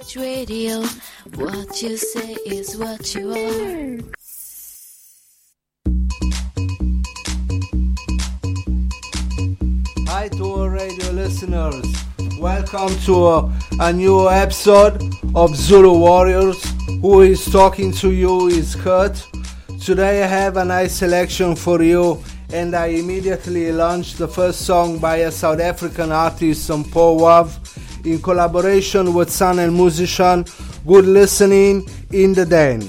Village Radio. What you say is what you are. Hi to all radio listeners. Welcome to a new episode of Zulu Warriors. Who is talking to you is Kurt. Today I have a nice selection for you, and I immediately launched the first song by a South African artist, Paul Wav, in collaboration with son and musician. Good listening in the den.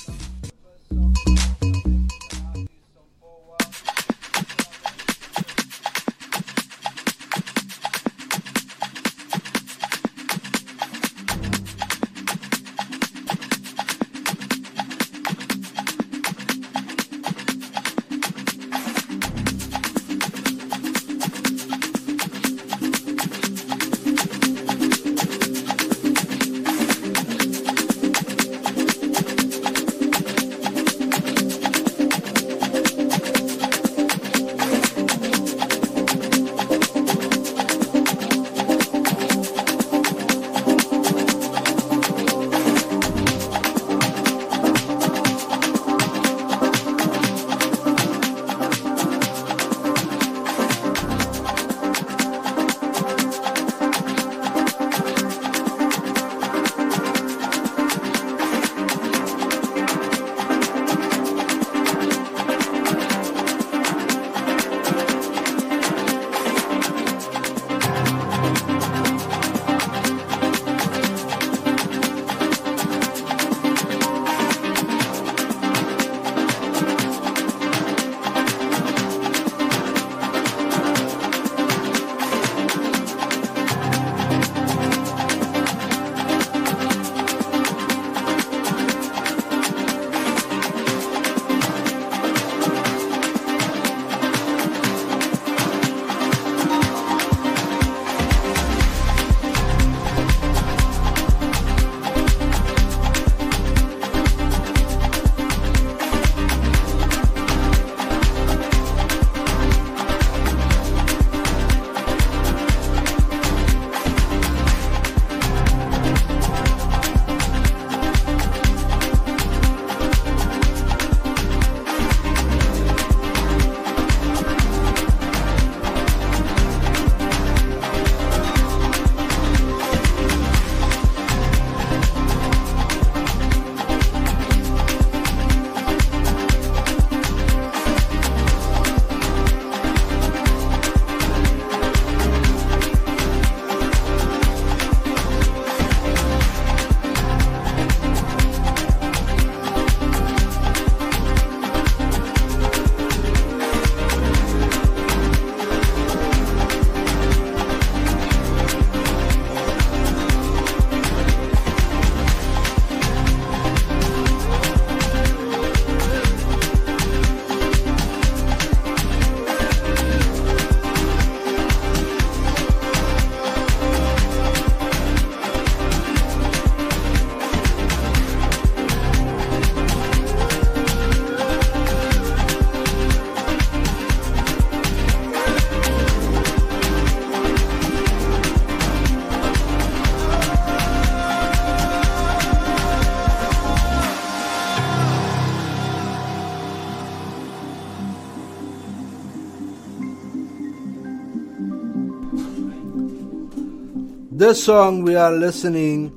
This song we are listening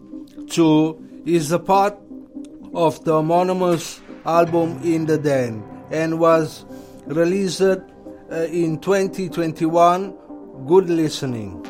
to is a part of the homonymous album In the Den and was released in 2021. Good listening.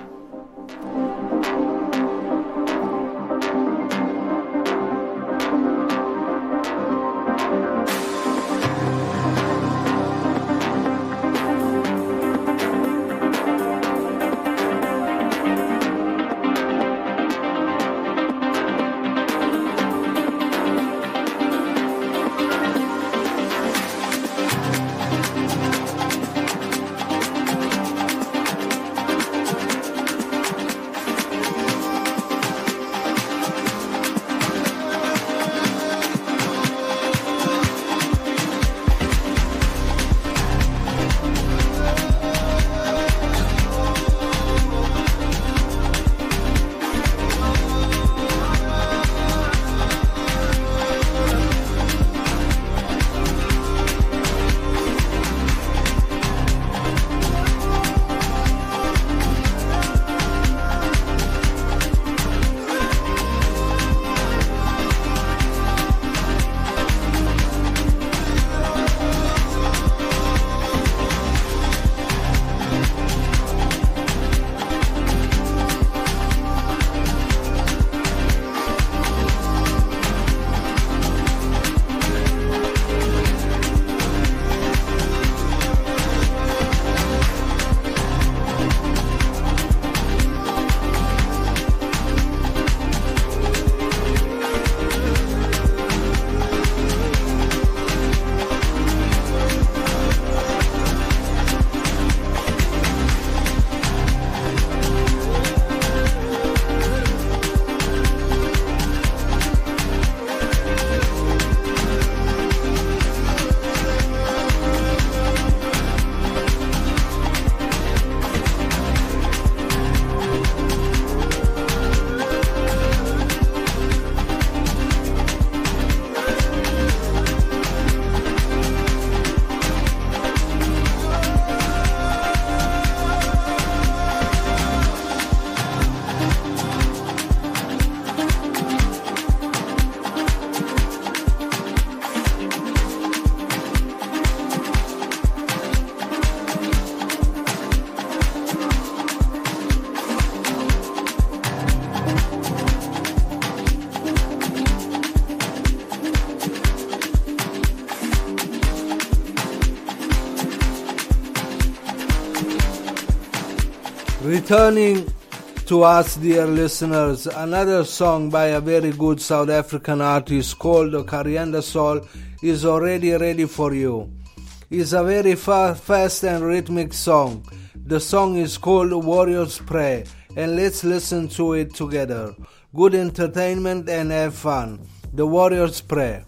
Returning to us, dear listeners, another song by a very good South African artist called Coriander Soul is already ready for you. It's a very fast and rhythmic song. The song is called Warriors Pray, and let's listen to it together. Good entertainment and have fun. The Warriors Pray.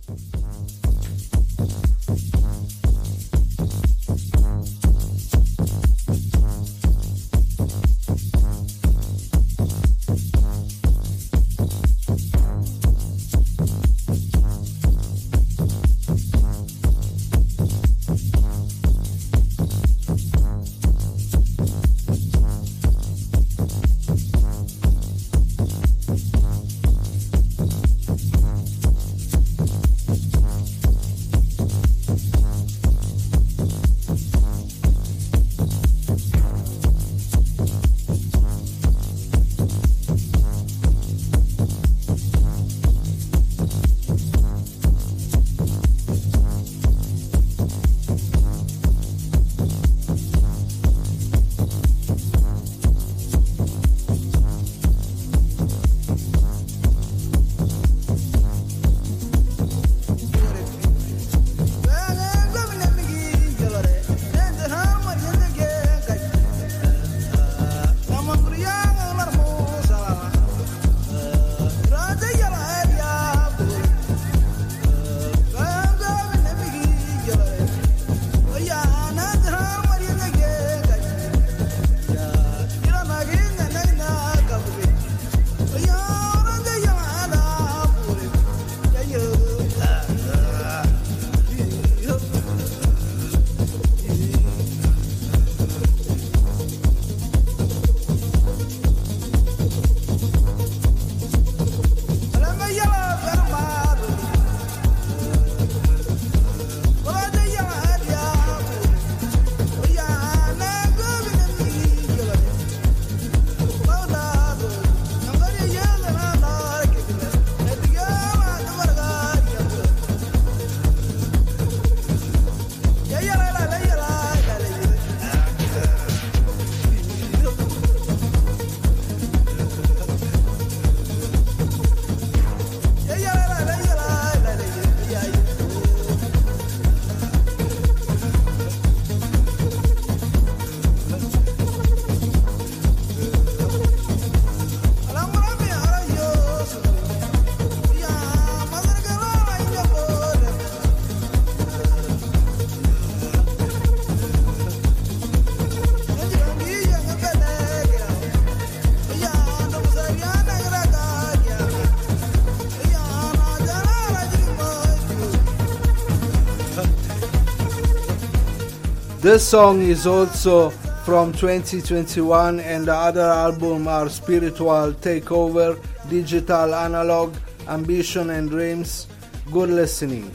This song is also from 2021, and the other album are Spiritual Takeover, Digital Analog, Ambition and Dreams. Good listening.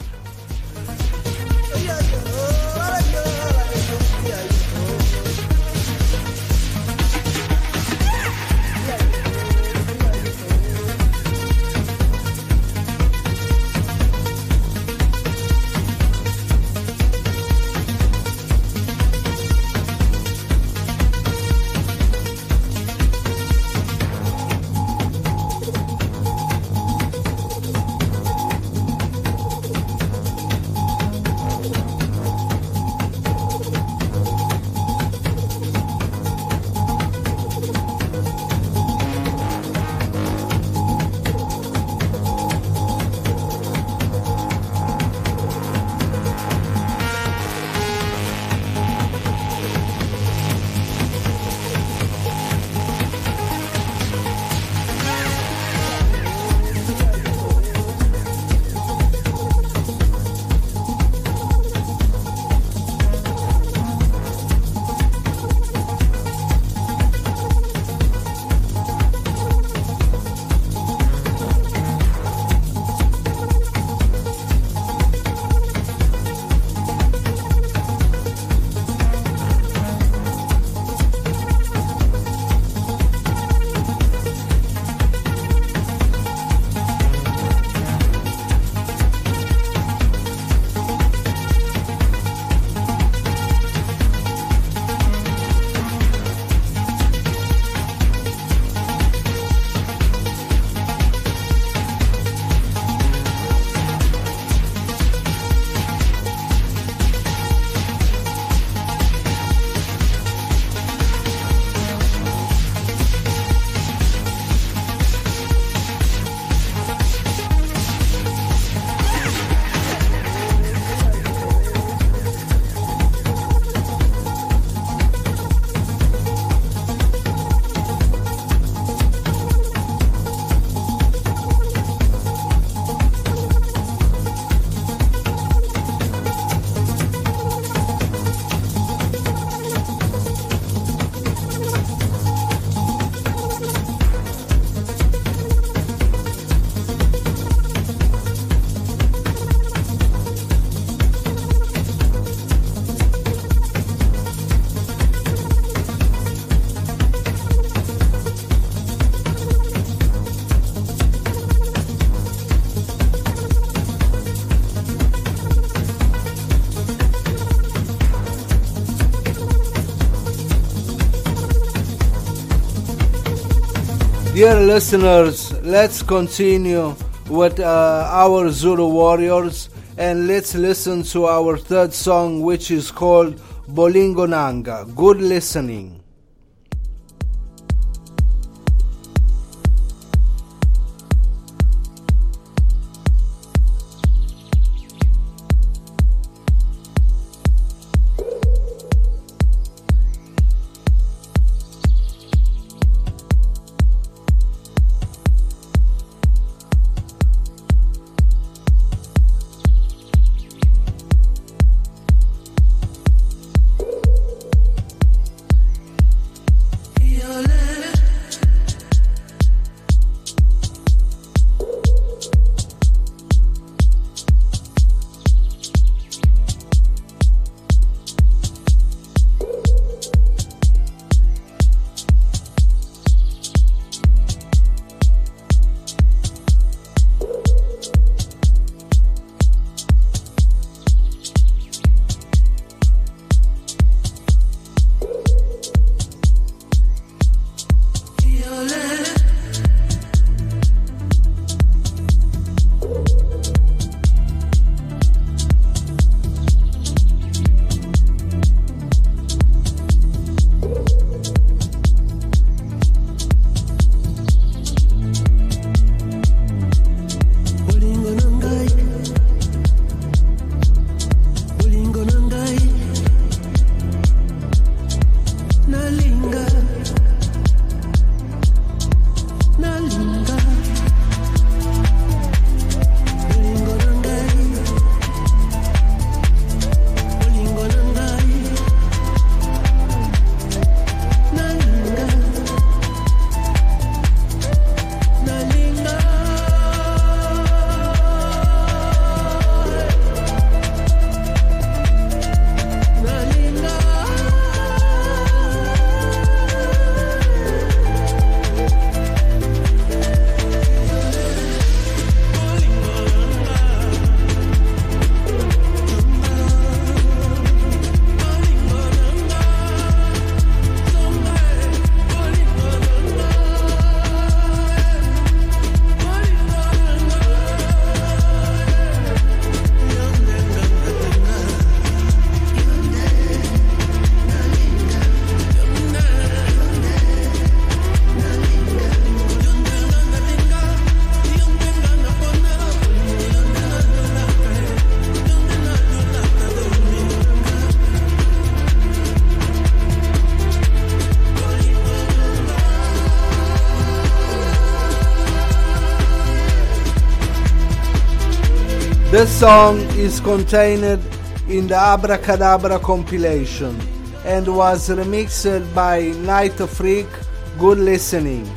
Dear listeners, let's continue with our Zulu Warriors, and let's listen to our third song, which is called Bolingo Nanga. Good listening. This song is contained in the Abracadabra compilation and was remixed by Night Freak. Good listening.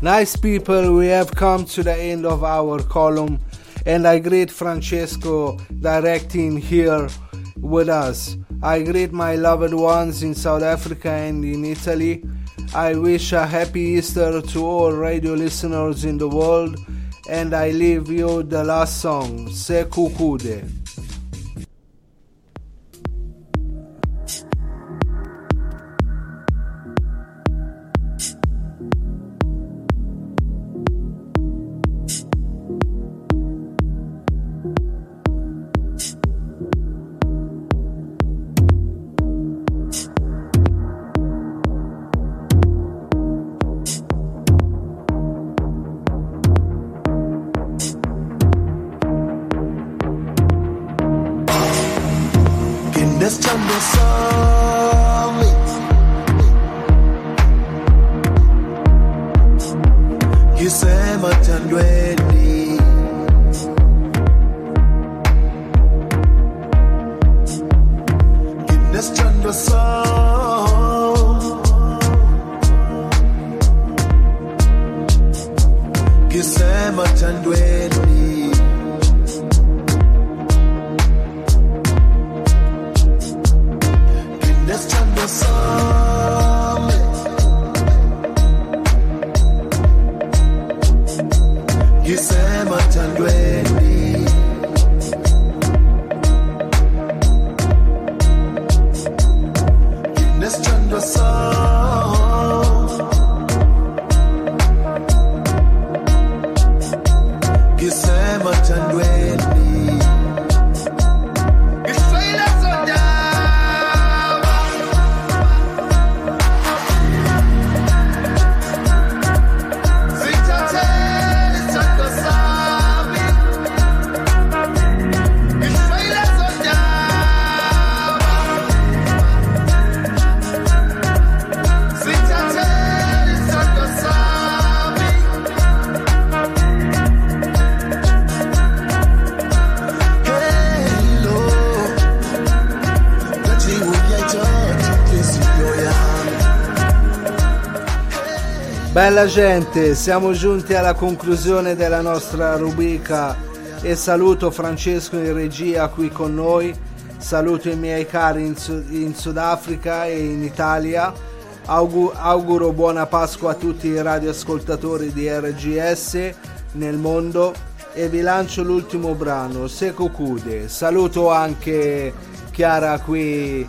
Nice people, we have come to the end of our column, and I greet Francesco directing here with us. I greet my loved ones in South Africa and in Italy. I wish a happy Easter to all radio listeners in the world, and I leave you the last song, Se Cucude. Bella gente, siamo giunti alla conclusione della nostra rubrica e saluto Francesco in regia qui con noi, saluto i miei cari in Sudafrica e in Italia, auguro buona Pasqua a tutti i radioascoltatori di RGS nel mondo e vi lancio l'ultimo brano, Se Cucude. Saluto anche Chiara qui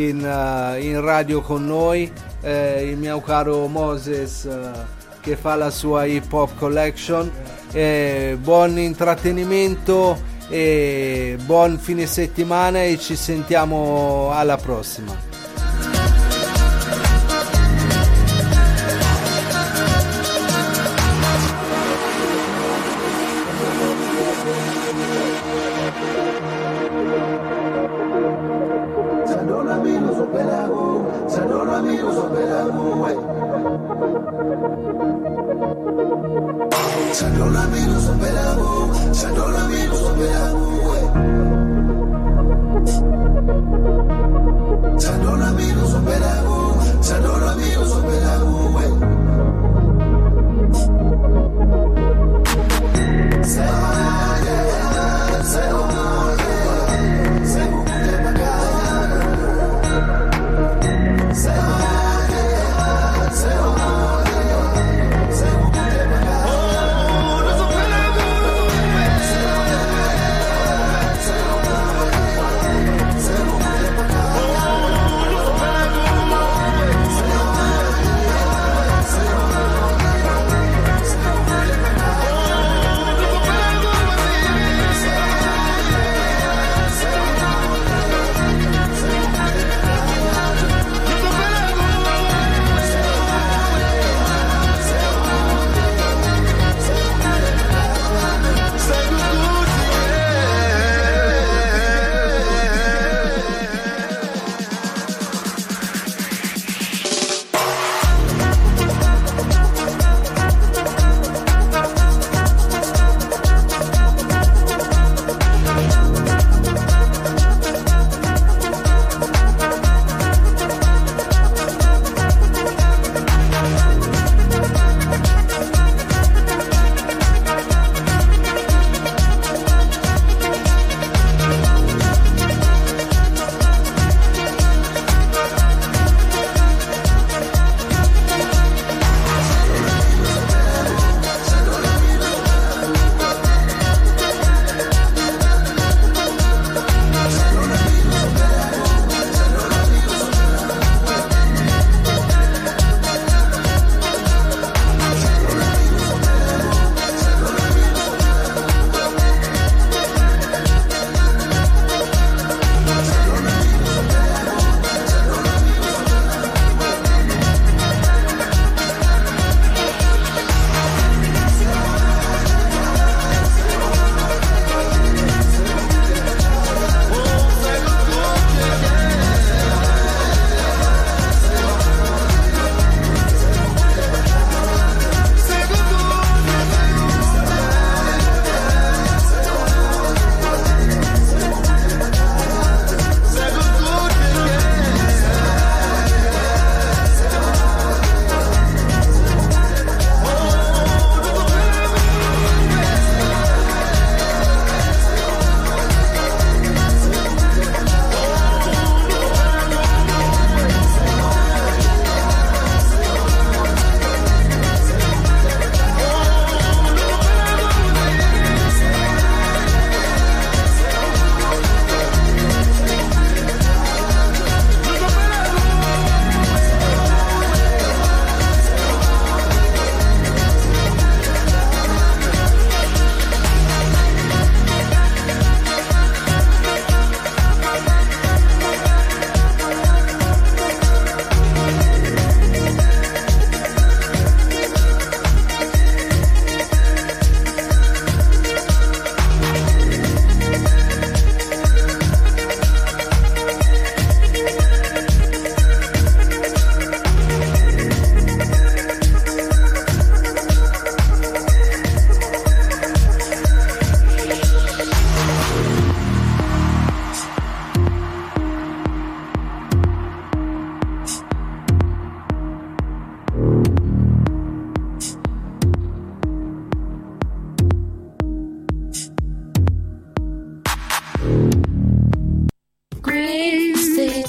in radio con noi, il mio caro Moses che fa la sua hip hop collection, buon intrattenimento e buon fine settimana e ci sentiamo alla prossima.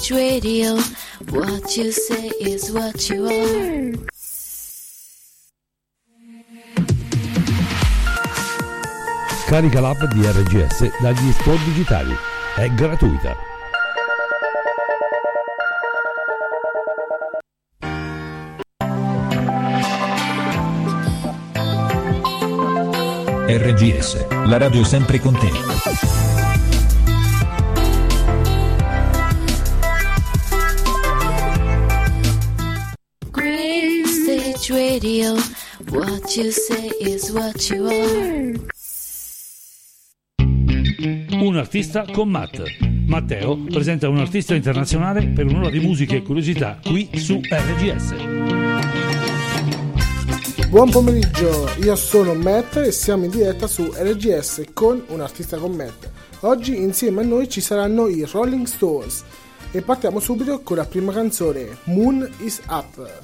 Stage Radio, what you say is what you are. Carica l'app di RGS dagli store digitali. È gratuita. RGS, la radio sempre con te. Stage Radio, what you say is what you are. Un artista con Matt. Matteo presenta un artista internazionale per un'ora di musica e curiosità qui su RGS. Buon pomeriggio, io sono Matt e siamo in diretta su RGS con un artista con Matt. Oggi insieme a noi ci saranno i Rolling Stones e partiamo subito con la prima canzone, Moon is Up.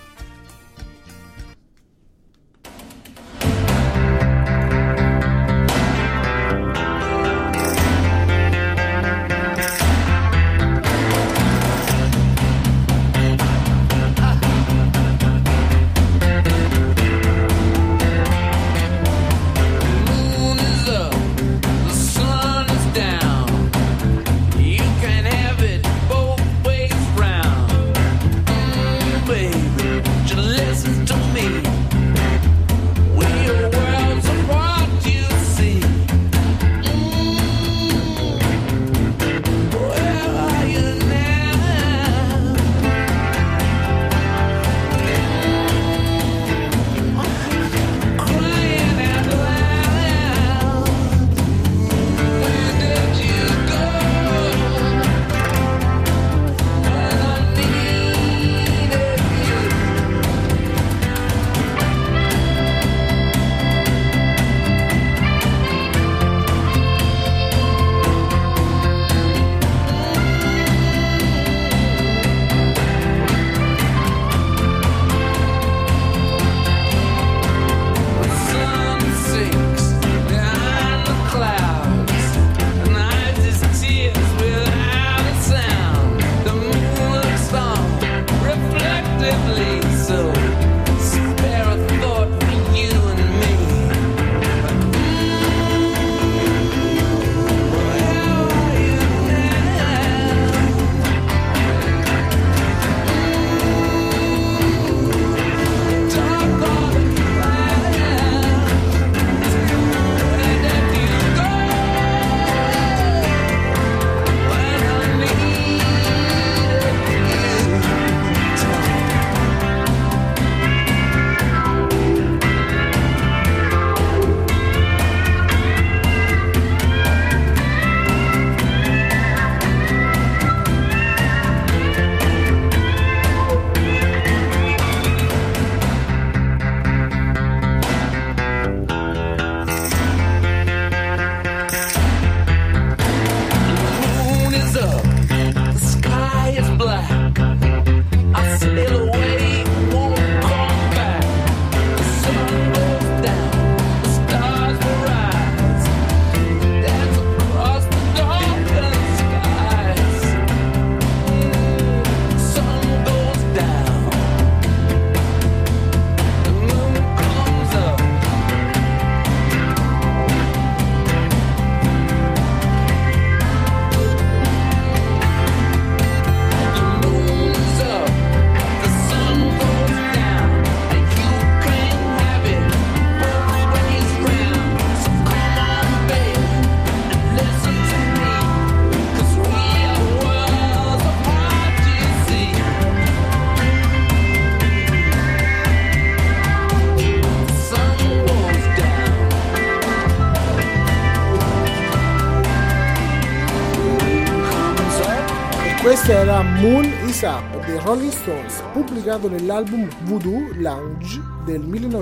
Questa era Moon is Up dei Rolling Stones, pubblicato nell'album Voodoo Lounge del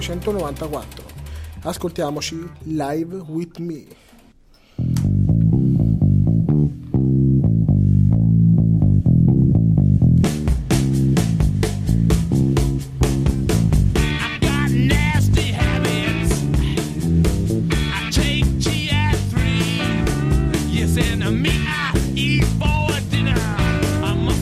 1994. Ascoltiamoci Live With Me. And me, I eat for dinner. I'm a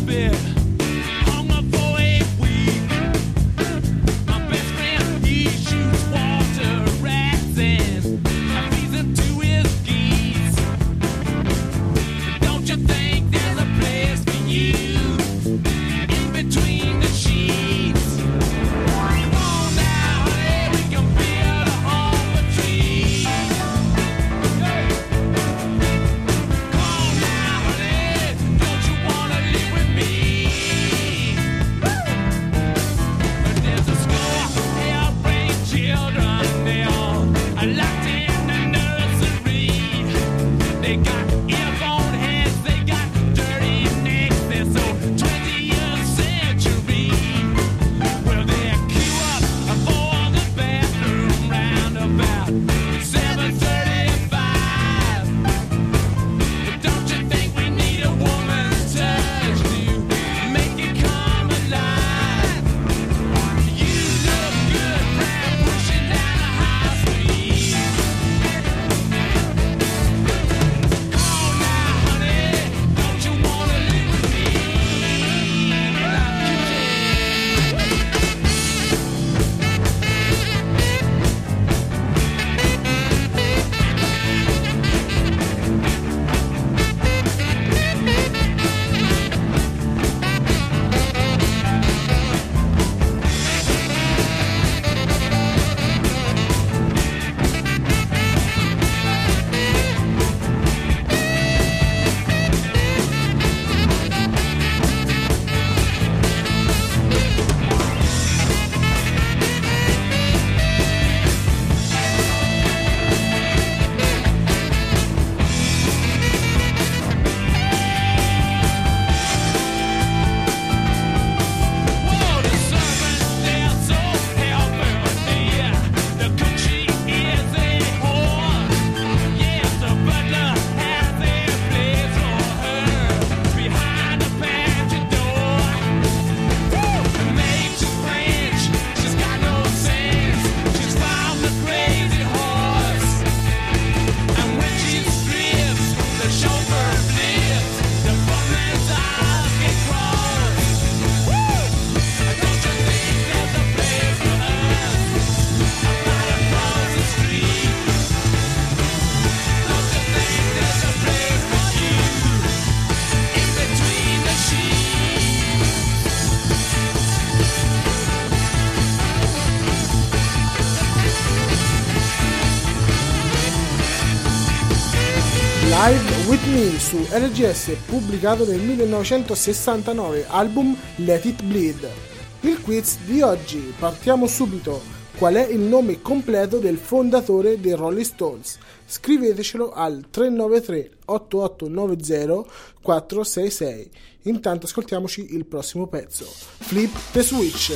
Ride With Me su RGS, pubblicato nel 1969, album Let It Bleed. Il quiz di oggi, partiamo subito. Qual è il nome completo del fondatore dei Rolling Stones? Scrivetecelo al 393 8890 466. Intanto ascoltiamoci il prossimo pezzo, Flip the Switch.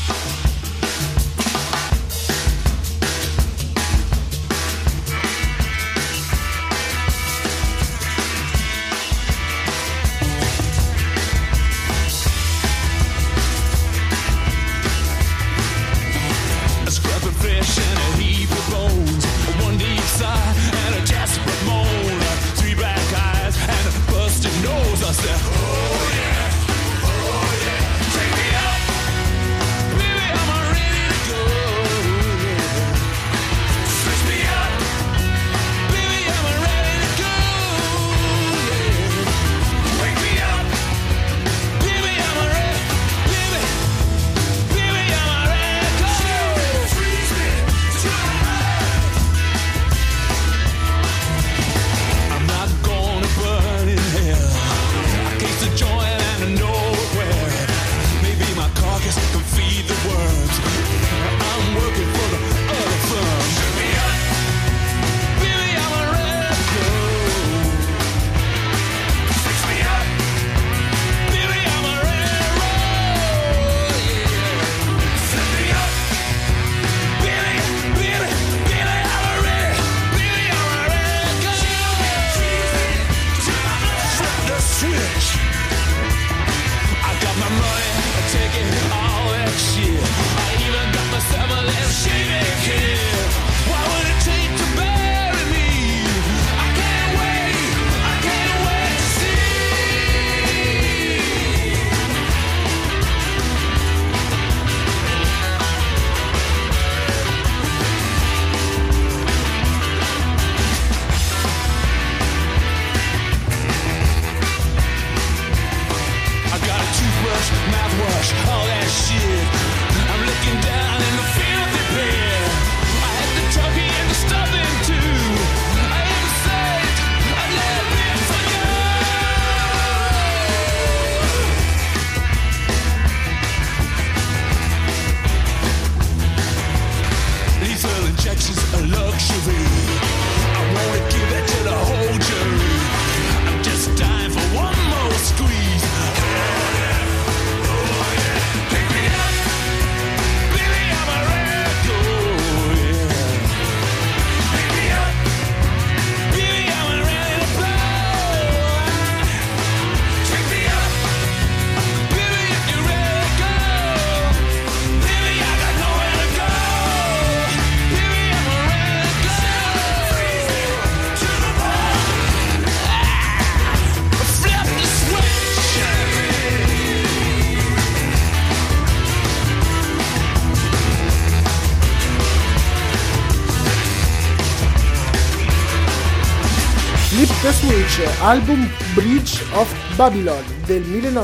The Switch, album Bridge of Babylon del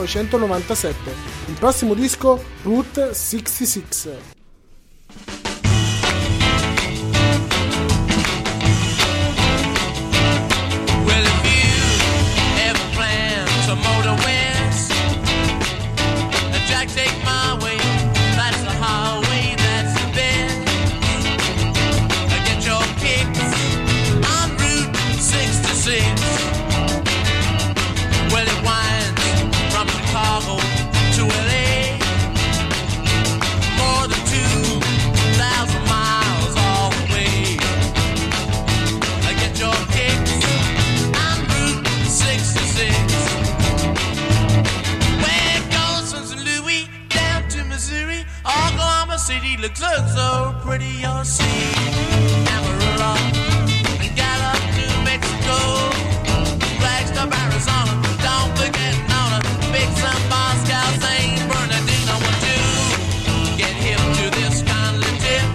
1997. Il prossimo disco, Route 66. Looks so pretty, you'll see. Amarillo, and Gallup, New Mexico, Flagstaff, Arizona. Don't forget Nona, Big Sun, Moscow, St. Bernardino. Want to get hip to this kind of tip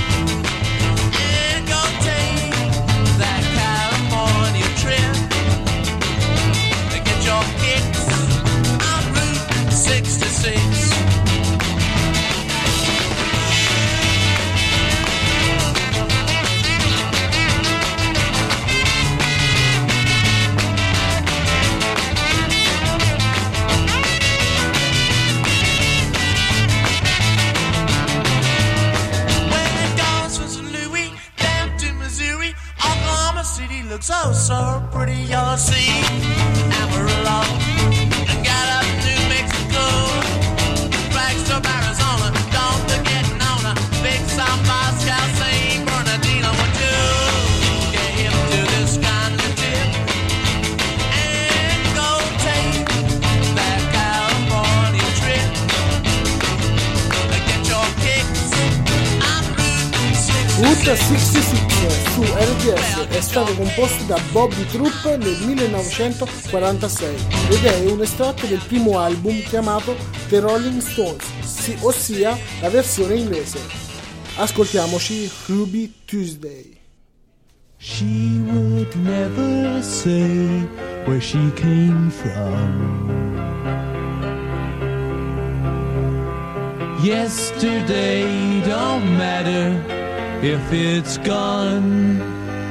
and go take that California trip. Get your kicks on Route 66. Route 66 su RGS è stato composto da Bobby Troop nel 1946 ed è un estratto del primo album chiamato The Rolling Stones, ossia la versione inglese. Ascoltiamoci Ruby Tuesday. She would never say where she came from. Yesterday don't matter if it's gone.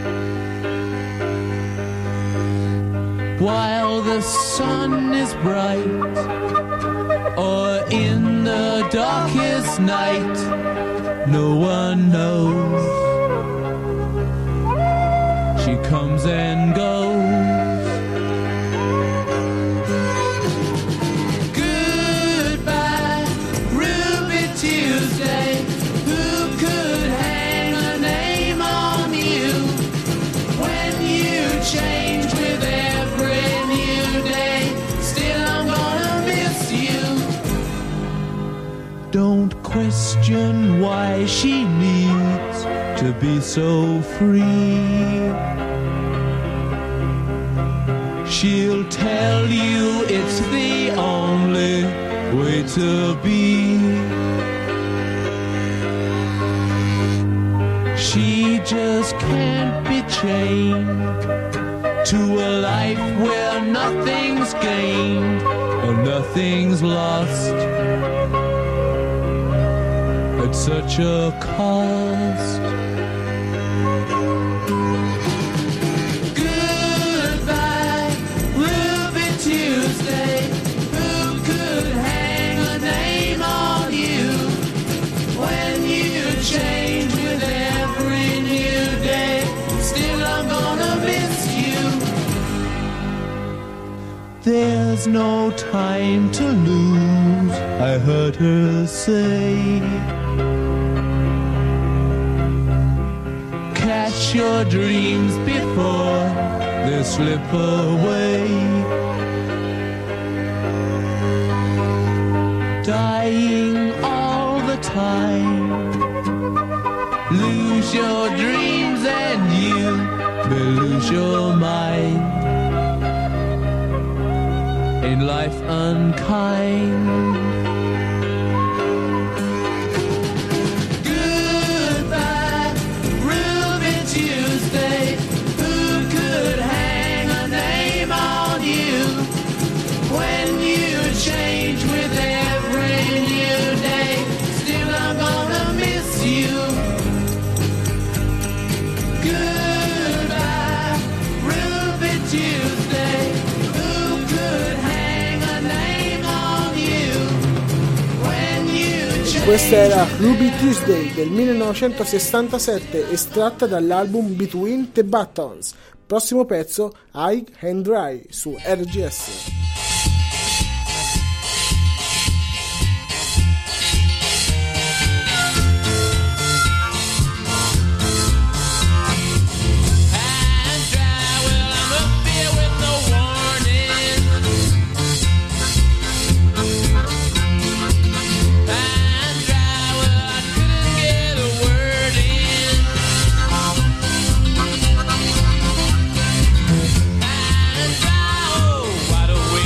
While the sun is bright or in the darkest night, no one knows. She comes and goes. Goodbye, Ruby Tuesday. Who could hang a name on you when you change with every new day? Still, I'm gonna miss you. Don't question why she needs to be so free. She'll tell you it's the only way to be. She just can't be chained to a life where nothing's gained and nothing's lost at such a cost. Goodbye, Ruby Tuesday. Who could hang a name on you when you change with every new day? Still, I'm gonna miss you. There's no time to lose, I heard her say. Catch your dreams before they slip away. Dying all the time. Lose your dreams and you may lose your mind. In life unkind. Tuesday, who could hang a name on you when you change with every new day? Still, I'm gonna miss you. Goodbye, Ruby Tuesday. Who could hang a name on you when you change? Questa era Ruby Tuesday del 1967, estratta dall'album Between the Buttons. Prossimo pezzo, High and Dry su RGS. Wide awake.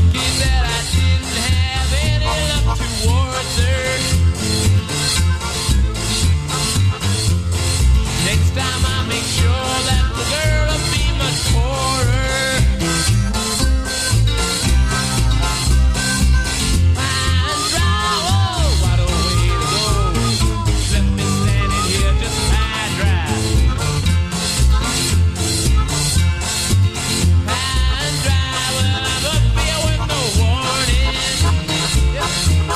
lucky that I didn't have any luck towards her. Next time I make sure that the girl will be much poorer. And dry, oh, what a way to go. Let me standing here just high dry. And dry, well, I'm up here with no warning. Yep.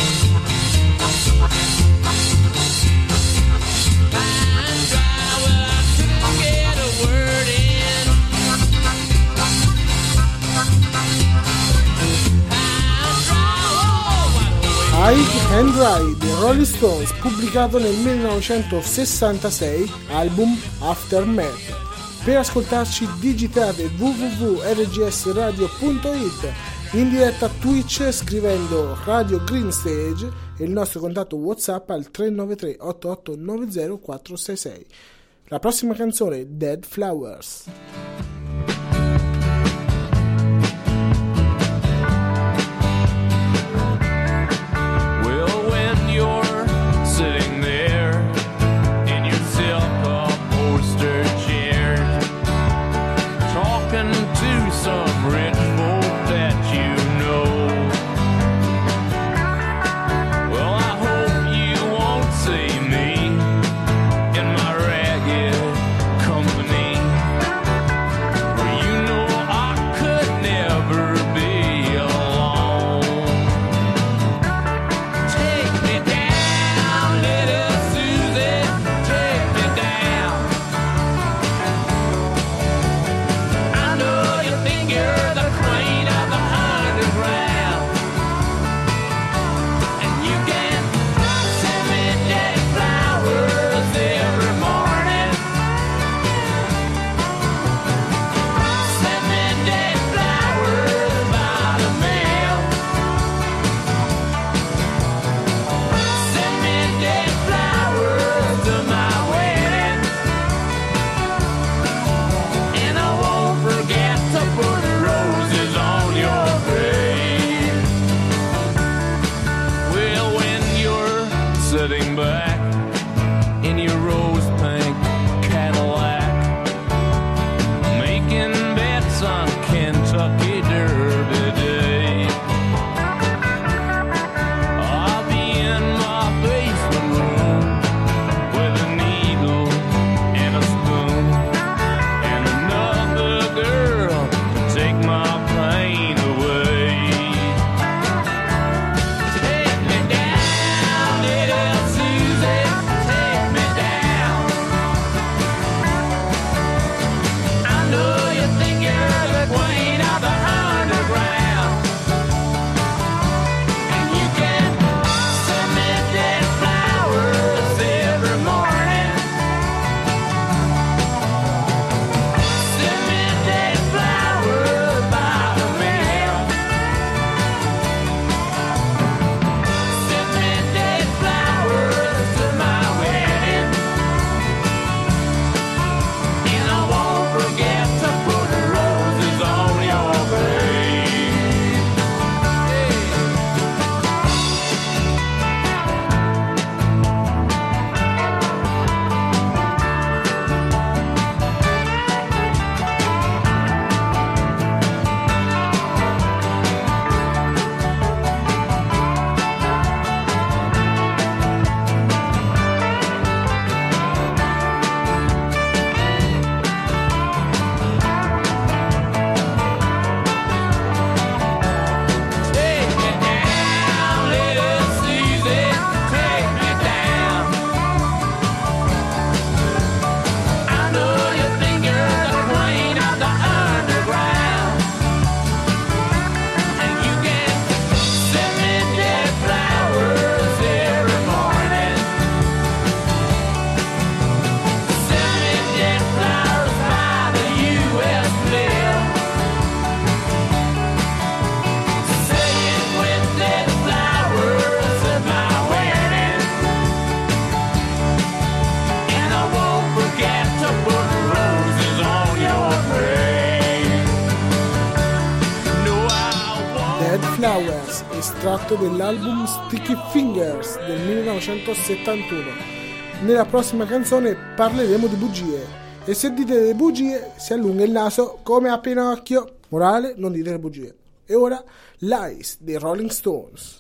And dry, well, I couldn't get a word in. And dry, oh, what a way. High and Dry dei Rolling Stones, pubblicato nel 1966, album Aftermath. Per ascoltarci digitate www.rgsradio.it, in diretta Twitch scrivendo Radio Green Stage e il nostro contatto WhatsApp al 393 8890 466. La prossima canzone, Dead Flowers. Well, when you're sitting there in your silk-upholstered chair, talking to some rich folk that you know, well, I hope you won't see me in my ragged company. Flowers, estratto dell'album Sticky Fingers del 1971. Nella prossima canzone parleremo di bugie, e se dite delle bugie si allunga il naso come a Pinocchio. Morale, non dite le bugie. E ora Lies dei Rolling Stones.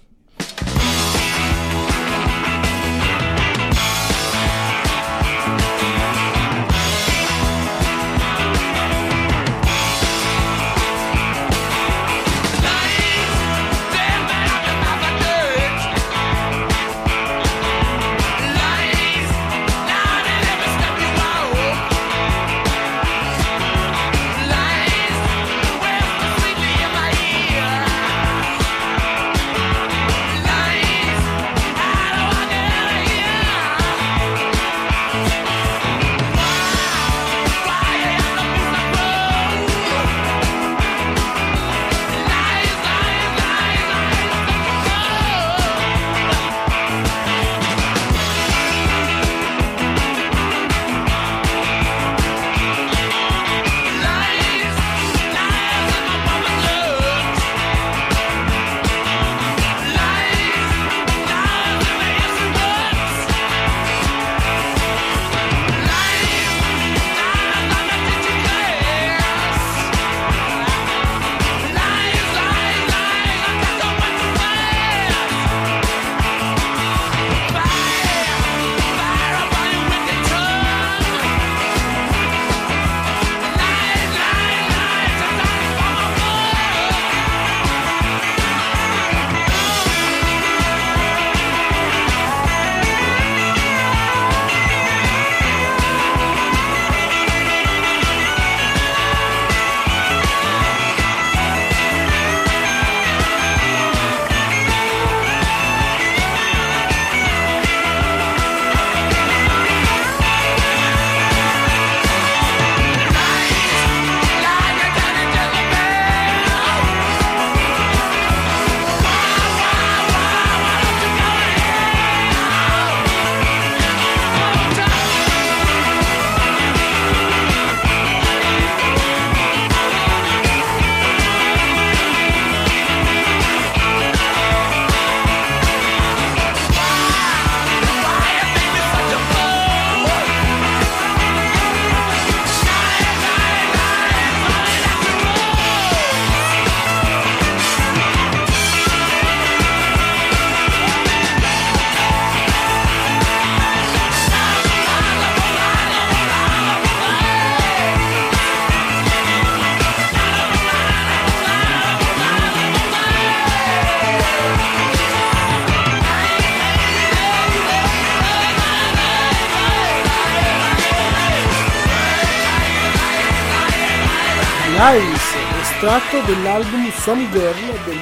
Lies, estratto dell'album Some Girl del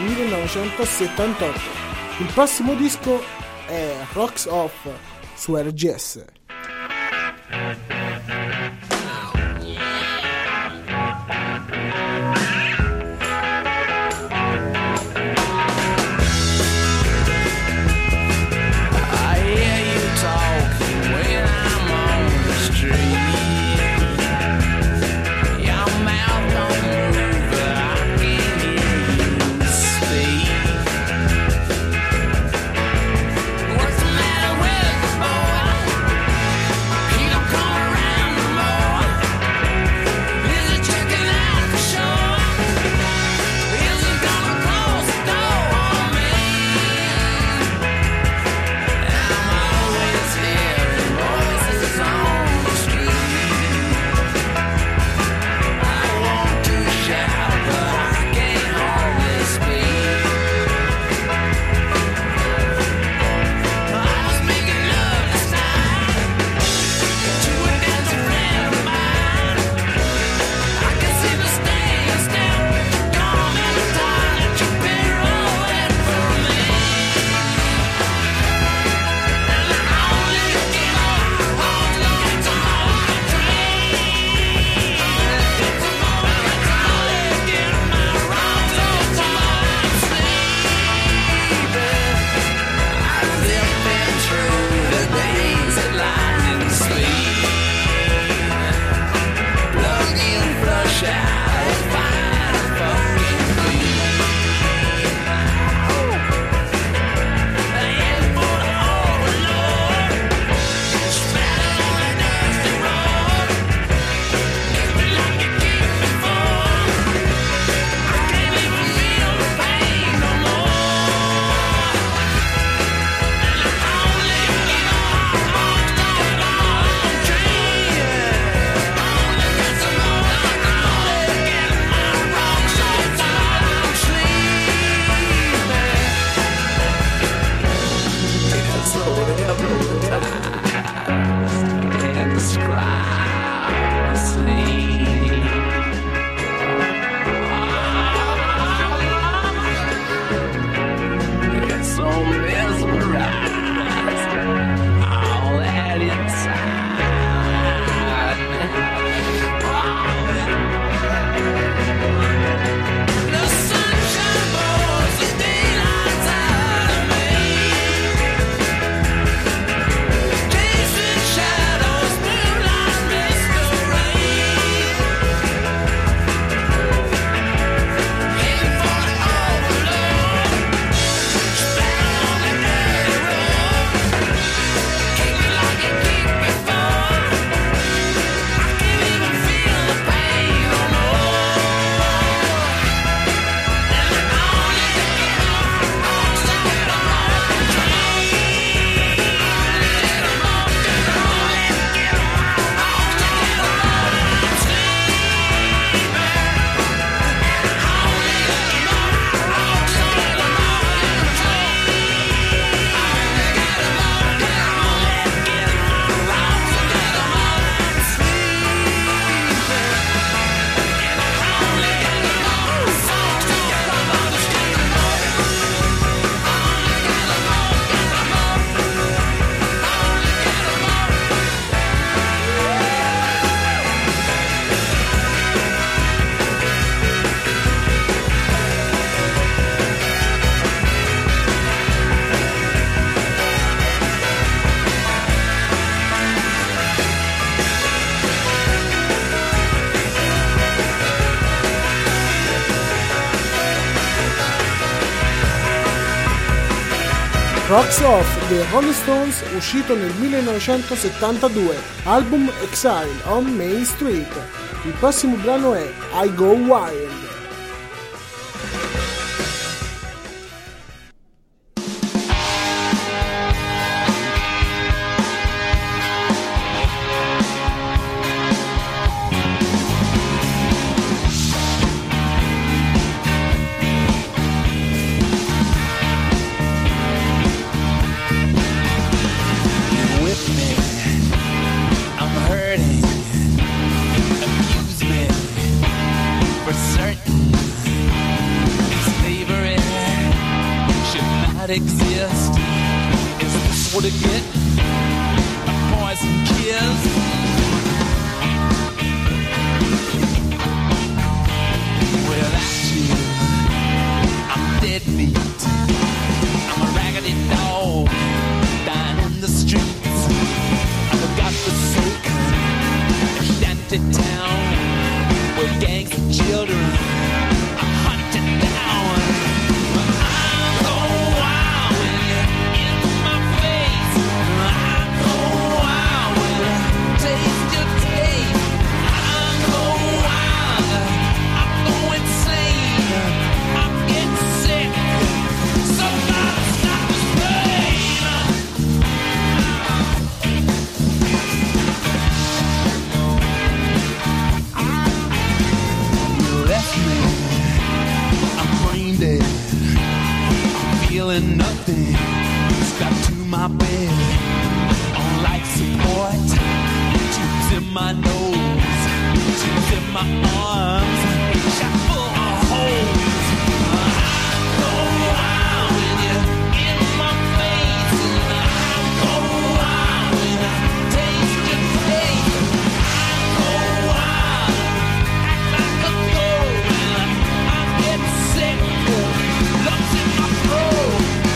1978. Il prossimo disco è Rocks Off su RGS. What's the matter with the boy? Rocks Off dei Rolling Stones, uscito nel 1972, album Exile on Main Street. Il prossimo brano è I Go Wild. Exist. Is this what I get? A poison kiss? Without you, I'm dead meat. I'm a raggedy dog dying in the streets. I've got the sake of shanty town where gangs of children are hunted down. Feeling nothing, strapped to my bed on life support, tubes in my nose, tubes in my arms, shot full of holes. I go wild when you're in my face, and I go wild when I taste your taste. I go wild, act like a fool, and I get sick, lumps in my throat.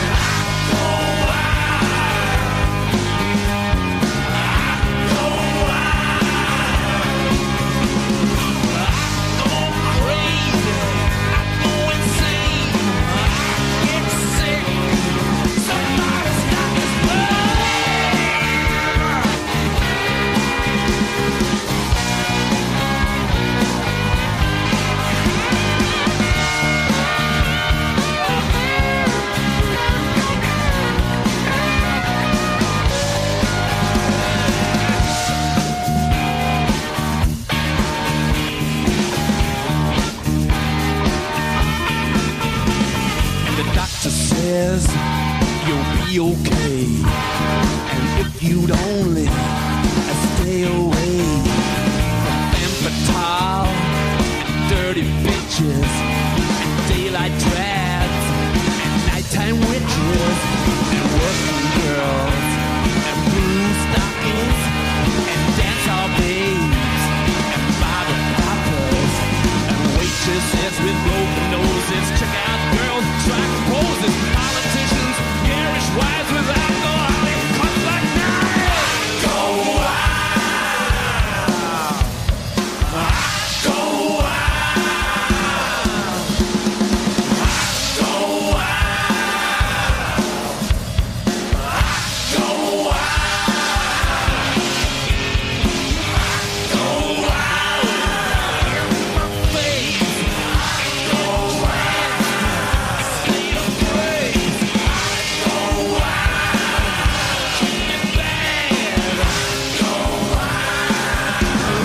Says you'll be okay, and if you'd only stay away from femme fatale, dirty bitches, and daylight drabs, and nighttime witches, and working girls, and blue stockings, and dance hall babes, and bottle poppers, and waitresses with broken noses, check out girls, track poses, politicians, garish wives with alcoholic cuts like knives. Go wild. Go wild. Go wild. Go wild. Go wild. My face. Go wild. State of grace. Go wild. Keep it bad. Go wild.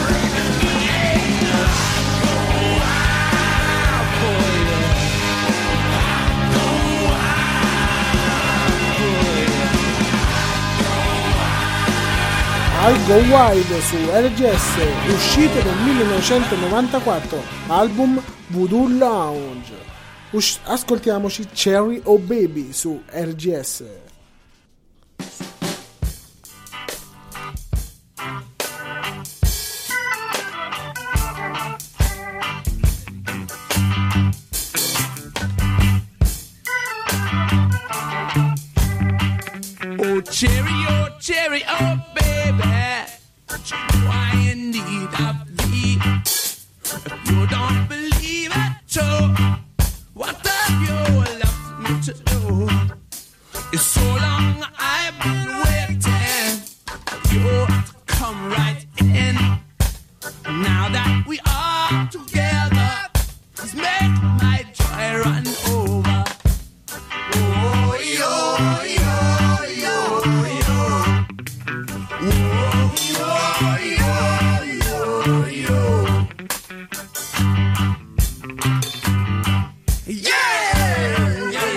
Go wild, boy. Go wild, boy. I Go Wild su RGS, uscito nel 1994, album Voodoo Lounge. Ascoltiamoci Cherry O Baby su RGS. Cherry, oh baby, don't you know I in need of thee? If you don't believe it, so what have you left me to do? It's so long. long I've been waiting for you to come right in. Now that we are together, please make my joy run over. Oh, yo, yo, yo, yo. Oh, yo, yo, yo, yo. Yeah, yeah,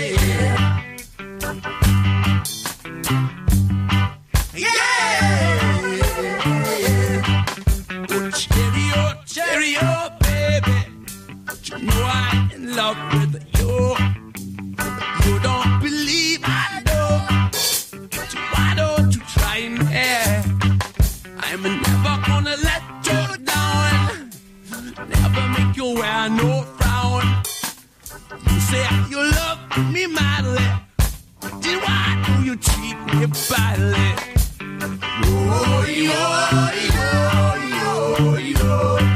yeah. Oh, cheerio, baby. You know I'm in love with you. You don't believe I know. So why don't you try me? I'm never gonna let you down. Never make you wear no frown. You say you love me madly. Then why do you treat me badly? Oh, yo, yo, yo, yo.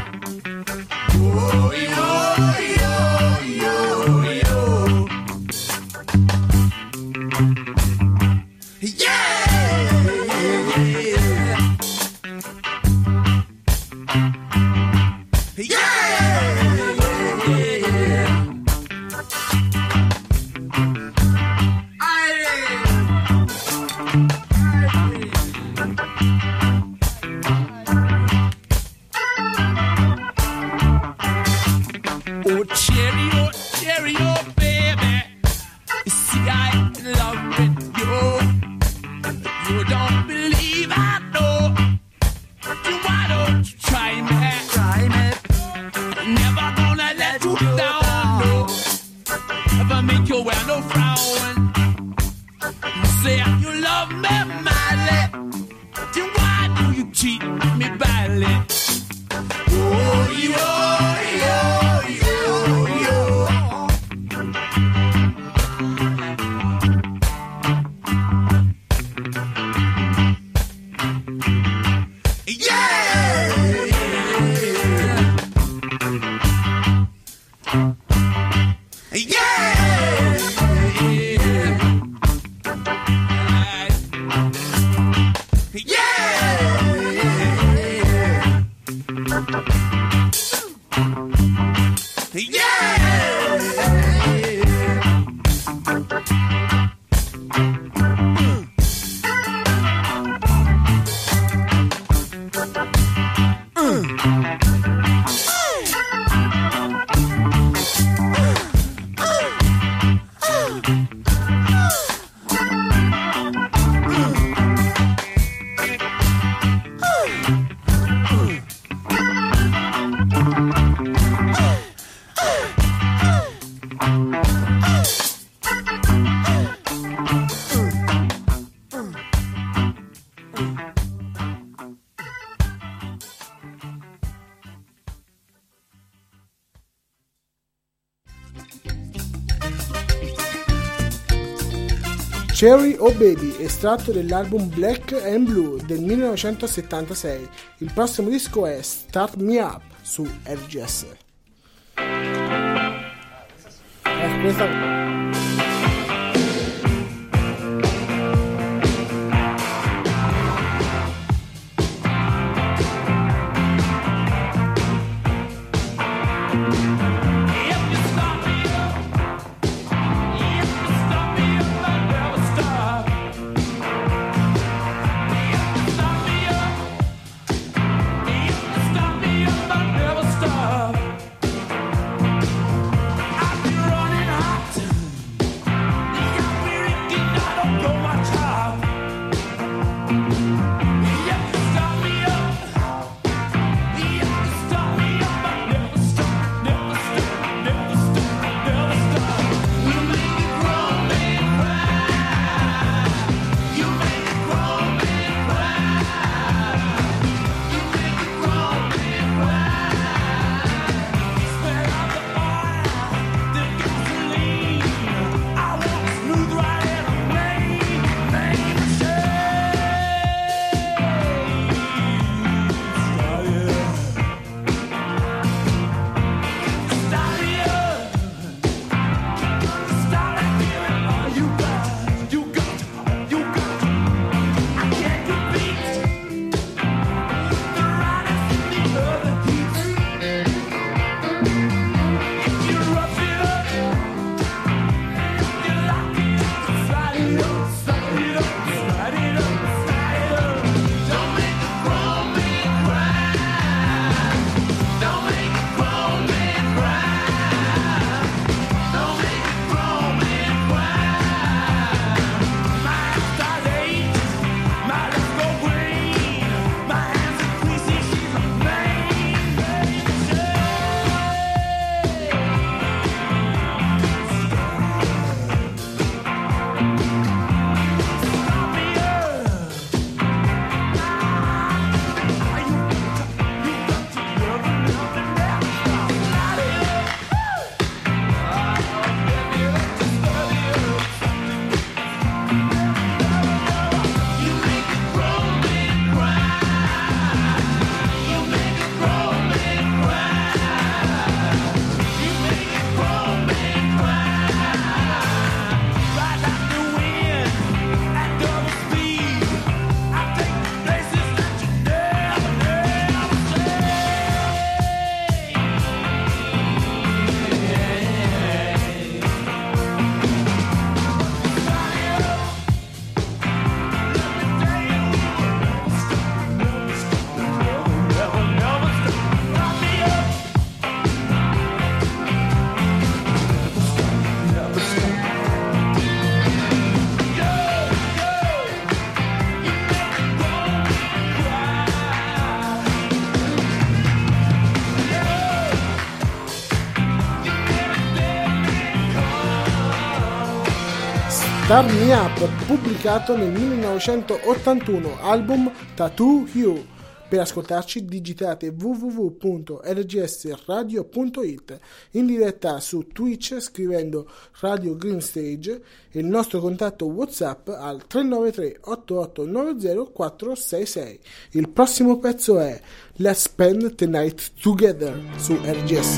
Oh, yo, yo, yo, yo. Yeah, yeah, yeah. Oh, cheerio, cheerio, baby. You see, I'm in love with you. You don't believe I know. Then why don't you try me? Try me. Never gonna let you down, no. Never make you wear no frown. You say you love me madly. Then why do you treat me badly? Oh, yo, yo, yo, yo. Cherry Oh Baby, estratto dell'album Black and Blue del 1976. Il prossimo disco è Start Me Up su RGS. Questa... I've been running hot. Turn Me Up, pubblicato nel 1981, album Tattoo You. Per ascoltarci digitate www.rgsradio.it, in diretta su Twitch scrivendo Radio Green Stage, e il nostro contatto WhatsApp al 393 8890 466. Il prossimo pezzo è Let's Spend the Night Together su RGS.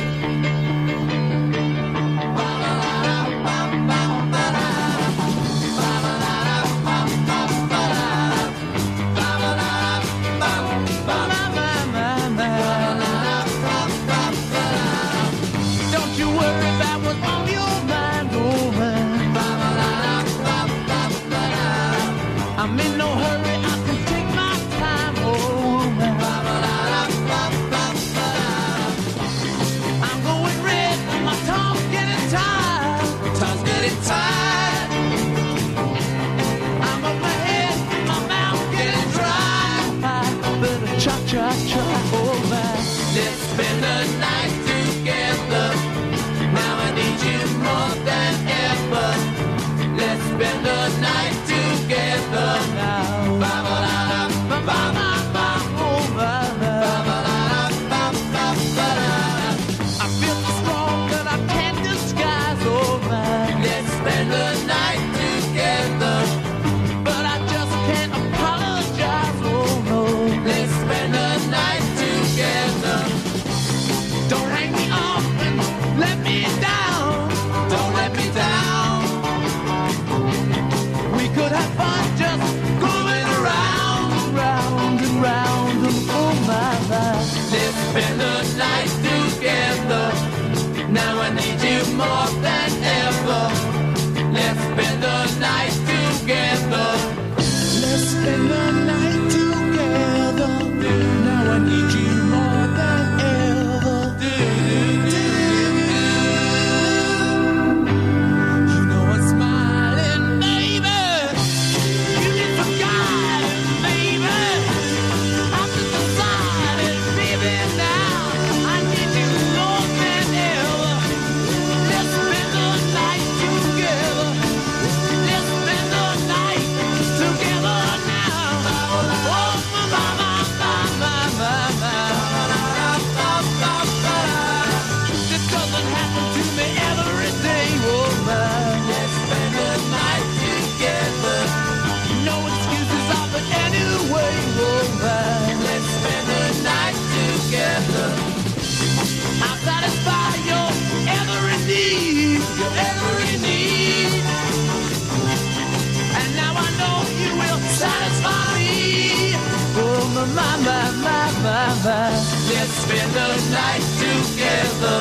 Let's spend the night together.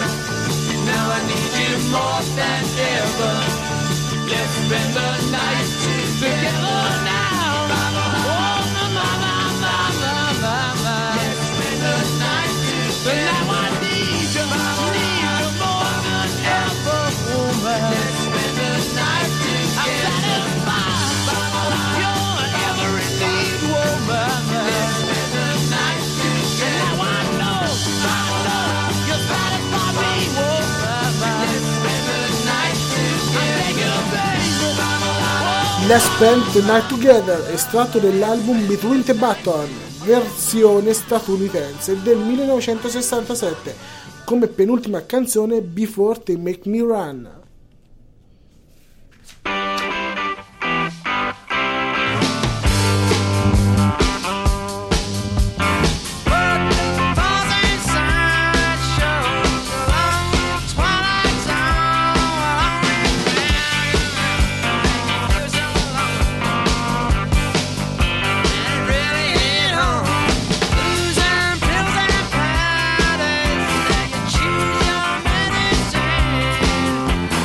Now I need you more than ever. Let's spend the night together now. Oh, let's spend the night together. Now I need you more than ever, woman. Let's spend the night together. I'm satisfied your every need, woman. Let's spend the night together. Now I know you satisfy me, woman. Let's spend the night together. Let's Spend the Night Together, estratto dell'album Between the Button, versione statunitense del 1967, come penultima canzone Before They Make Me Run. Choose your medicine.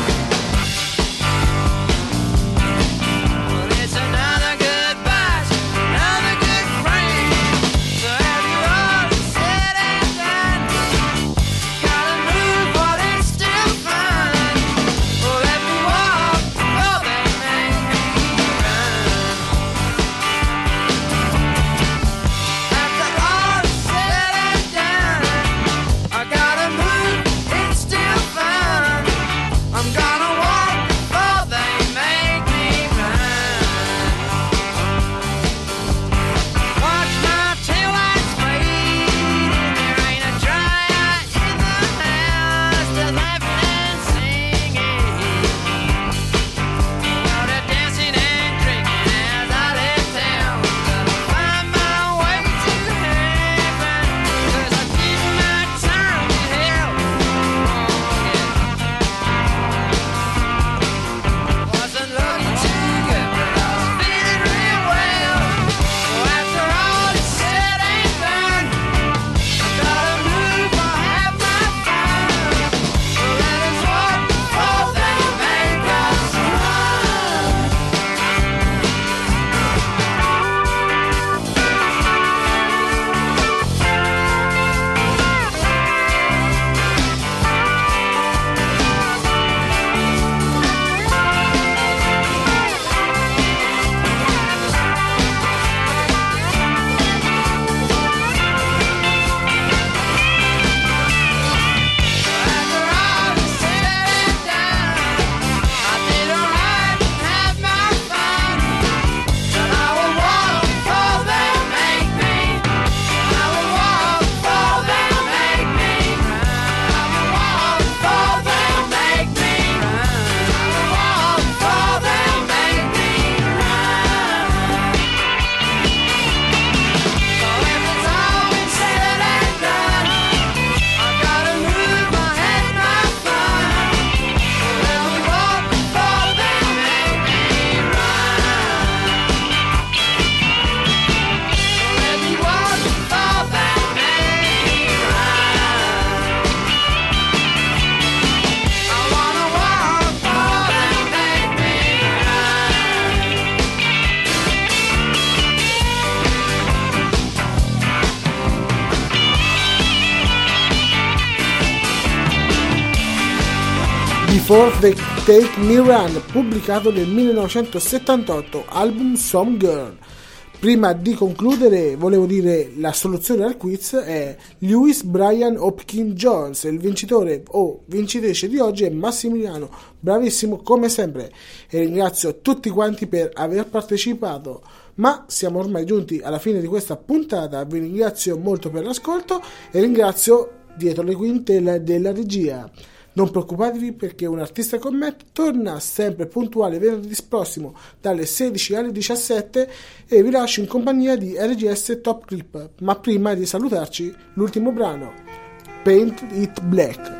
For the Take Me Run, pubblicato nel 1978, album Some Girl. Prima di concludere, volevo dire la soluzione al quiz è Lewis Brian Hopkins Jones. Il vincitore o vincitrice di oggi è Massimiliano, bravissimo come sempre, e ringrazio tutti quanti per aver partecipato. Ma siamo ormai giunti alla fine di questa puntata, vi ringrazio molto per l'ascolto e ringrazio dietro le quinte della regia. Non preoccupatevi perché Un Artista con me torna sempre puntuale venerdì prossimo dalle 16 alle 17 e vi lascio in compagnia di RGS Top Clip. Ma prima di salutarci, l'ultimo brano, Paint It Black.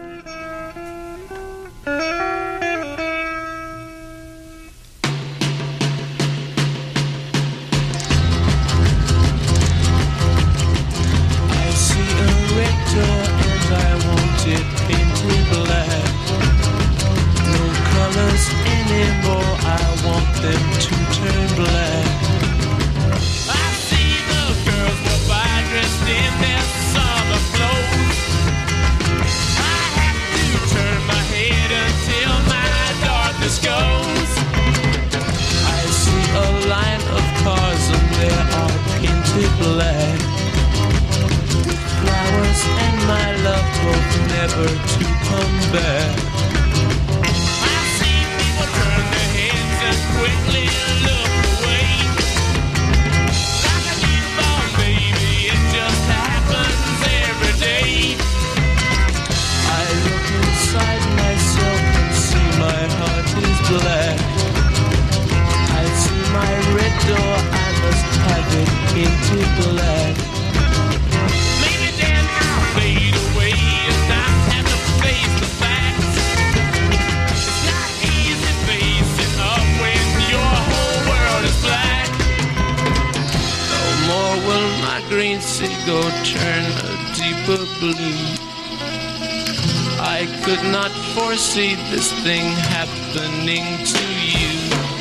I could not foresee this thing happening to you.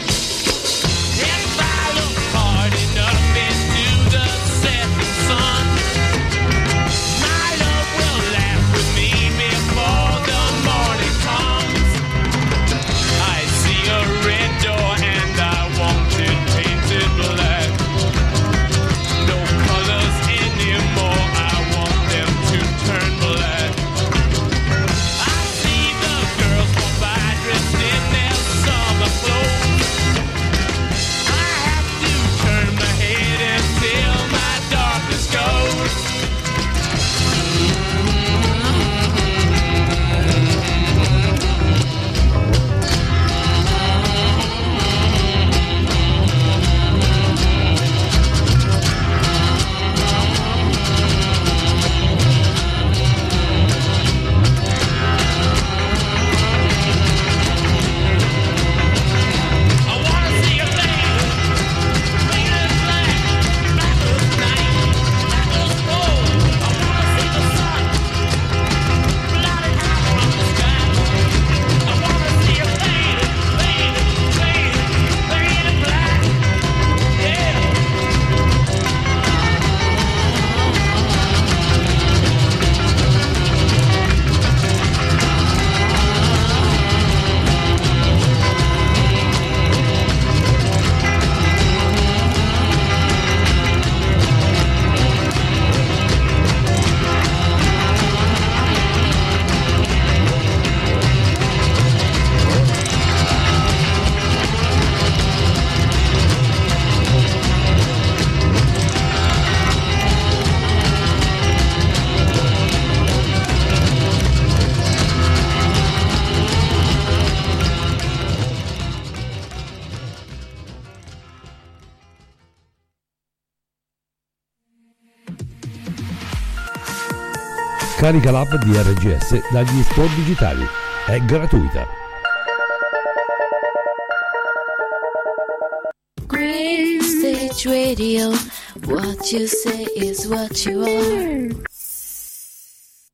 If I look hard enough into the setting sun, my love will laugh with me before the morning comes. I see a red door and I want it painted black. No colors anymore, I want them to turn black. I see the girls go by dressed in their summer clothes. I have to turn my head until my darkness goes. I wanna see a thing painted black, black as night, black as gold. I wanna see the sun blotted out from the sky. I wanna see a thing painted black. Yeah. Carica l'app di RGS dagli store digitali. È gratuita. Green Stage Radio, what you say is what you are.